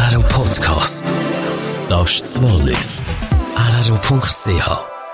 RRO Podcast. Das ist das Wallis. RRO.ch.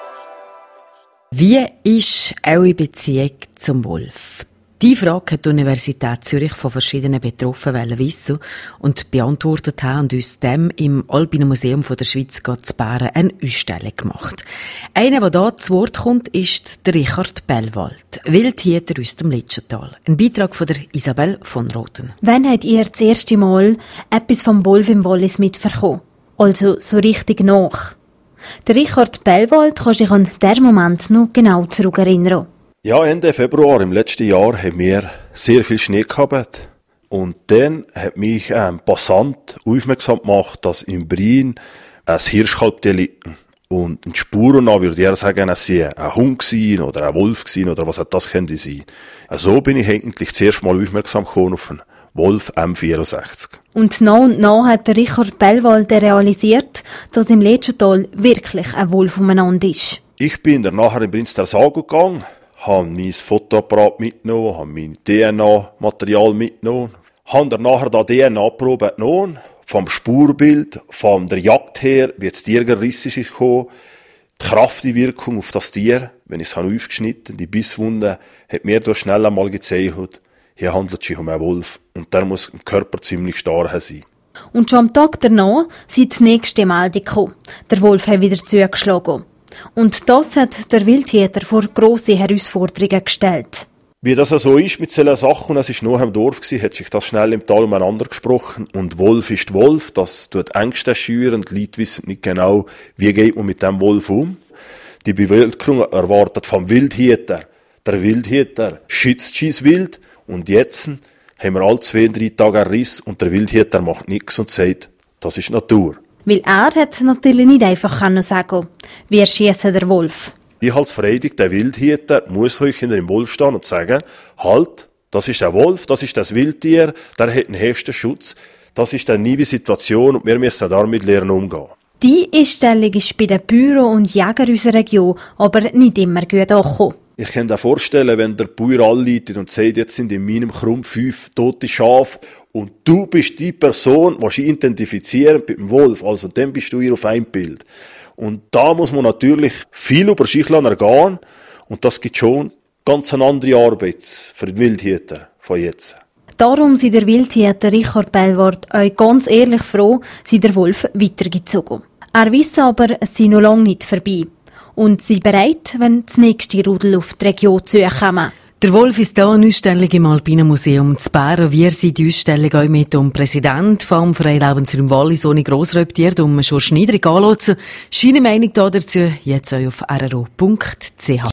Wie ist eure Beziehung zum Wolf? Die Frage hat die Universität Zürich von verschiedenen Betroffenen wissen und beantwortet haben und uns dem im Alpinen Museum der Schweiz zu Bären eine Ausstellung gemacht. Einer, der hier zu Wort kommt, ist der Richard Bellwald, Wildhüter aus dem Litschental. Ein Beitrag von der Isabel von Roten. Wann habt ihr das erste Mal etwas vom Wolf im Wallis mitbekommen? Also so richtig nach. Der Richard Bellwald kann sich an diesen Moment noch genau zurückerinnern. Ja, Ende Februar im letzten Jahr haben wir sehr viel Schnee gehabt. Und dann hat mich ein Passant aufmerksam gemacht, dass im Brien ein Hirschkalb liegt. Und in Spuren nach würde er sagen, es sei ein Hund gewesen oder ein Wolf gewesen oder was das könnte sein. So bin ich eigentlich zuerst mal aufmerksam geworden auf einen Wolf M64. Und nach hat der Richard Bellwald realisiert, dass im Litschental wirklich ein Wolf umeinander ist. Ich bin dann nachher in Brinster Sago gegangen, habe mein Fotoapparat mitgenommen, habe mein DNA-Material mitgenommen, habe dann nachher da DNA-Probe genommen, vom Spurbild, von der Jagd her, wie das Tier gerissen ist gekommen, die Kraft, die Wirkung auf das Tier, wenn ich es aufgeschnitten habe, die Bisswunde, hat mir da schnell einmal gezeigt, hier handelt es sich um einen Wolf und der muss im Körper ziemlich stark sein. Und schon am Tag danach sind die nächste Meldung gekommen. Der Wolf hat wieder zugeschlagen. Und das hat der Wildhüter vor grosse Herausforderungen gestellt. Wie das so ist mit solchen Sachen, und es war noch im Dorf, hat sich das schnell im Tal umeinander gesprochen. Und Wolf ist Wolf, das tut Ängste schüren, die Leute wissen nicht genau, wie geht man mit dem Wolf um. Die Bevölkerung erwartet vom Wildhüter. Der Wildhüter schützt sein Wild. Und jetzt haben wir alle 2-3 Tage einen Riss und der Wildhüter macht nichts und sagt, das ist Natur. Weil er hat natürlich nicht einfach sagen, wir schiessen der Wolf. Ich als Verteidiger, der Wildhüter, muss euch hinter dem Wolf stehen und sagen, halt, das ist der Wolf, das ist das Wildtier, der hat den höchsten Schutz, das ist eine neue Situation und wir müssen damit lernen umgehen. Die Einstellung ist bei den Bauern und Jägern unserer Region aber nicht immer gut angekommen. Ich kann mir vorstellen, wenn der Bauer anleitet und sagt, jetzt sind in meinem Krumm 5 tote Schafe und du bist die Person, die sie identifizieren mit dem Wolf, also dann bist du hier auf ein Bild. Und da muss man natürlich viel über sich ergehen und das gibt schon ganz eine andere Arbeit für die Wildhüter von jetzt. Darum sind der Wildhüter Richard Bellwald euch ganz ehrlich froh, sei der Wolf weitergezogen. Er wisse aber, es sei noch lange nicht vorbei. Und sind bereit, wenn das nächste Rudel auf die Region zukommen. Der Wolf ist hier eine Ausstellung im Alpinen Museum zu Bären. Wir sind die Ausstellung auch mit dem Präsident vom Verein Lebensraum im Wallis ohne Grossraubtier, Georg Schneider, anschauen. Seine Meinung dazu jetzt auch auf rro.ch.